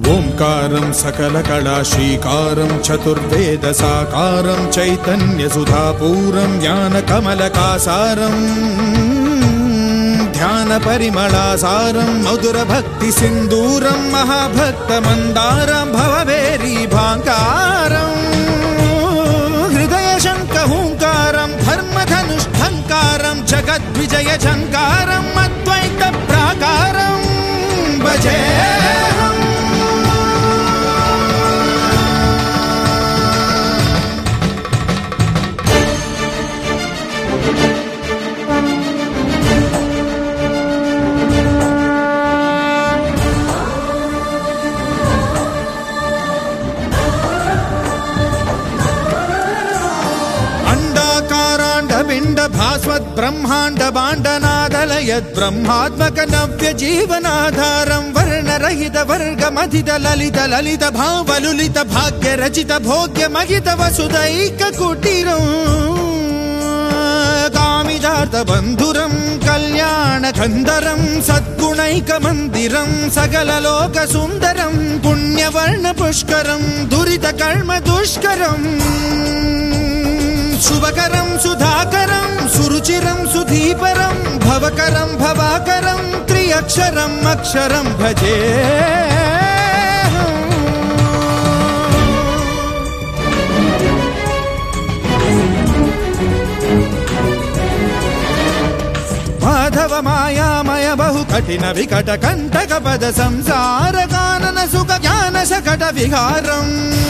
ఓంకారం సకల కళా శ్రీకారం చతుర్వేద సాకారం చైతన్య సుధాపూరం జ్ఞాన కమలకాసారం ధ్యాన పరిమళాసారం మధుర భక్తి సింధూరం మహాభక్త మందారం భవభేరీ భాంకారం హృదయ శంఖ హూంకారం ధర్మధనుష్ఠంకారం జగద్విజయ ఝంకారం అద్వైత ప్రాకారం భజేహం. పిండ భాస్వత్ బ్రహ్మాండ బాండనాదలయద్ బ్రహ్మాత్మక నవ్య జీవనాధారం వర్ణరహిత వర్గమధిత లలిత లలిత భావలులిత భాగ్య రచిత భోగ్య మహిత వసుదైక కుటీరం కామిదార్థ బంధురం కళ్యాణ కందరం సద్గుణైక మందిరం సకల లోక సుందరం పుణ్యవర్ణ పుష్కరం దురిత కర్మ దుష్కరం శుభకరం సుధాకరం సురుచిరం సుధీపరం భవకరం భవాకరం త్రియక్షరం అక్షరం భజే. మాధవ మాయామయ బహు కఠిన వికట కంటక పద సంసార కానన సుఖ జ్ఞాన శకట విహారం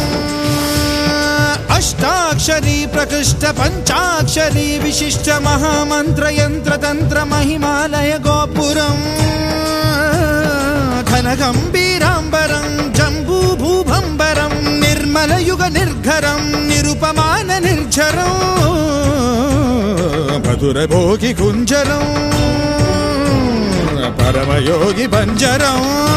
అష్టాక్షరీ ప్రకృష్ట పంచాక్షరీ విశిష్ట మహామంత్ర యంత్ర తంత్ర మహిమాలయ గోపురం ఘన గంభీరాంబరం జంబూ భూభంబరం నిర్మల యుగ నిర్ఘరం నిరుపమాన నిర్ఝరం మధుర భోగి కుంజరం పరమయోగి బంజరం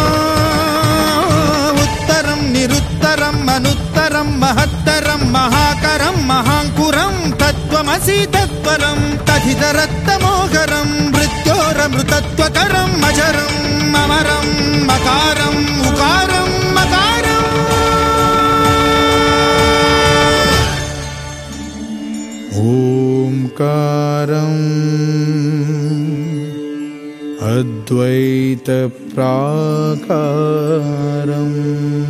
ఉత్తరం నిరుత్తరం అనుత్తరం మహత్తరం మహాకరం మహాంకురం తత్వమసి తత్వరం తథితరత్తమోహరం మృత్యోరమృతత్వకరం అజరం అమరం మకారం ఉకారం మకారం. ఓంకారం అద్వైత ప్రాకారం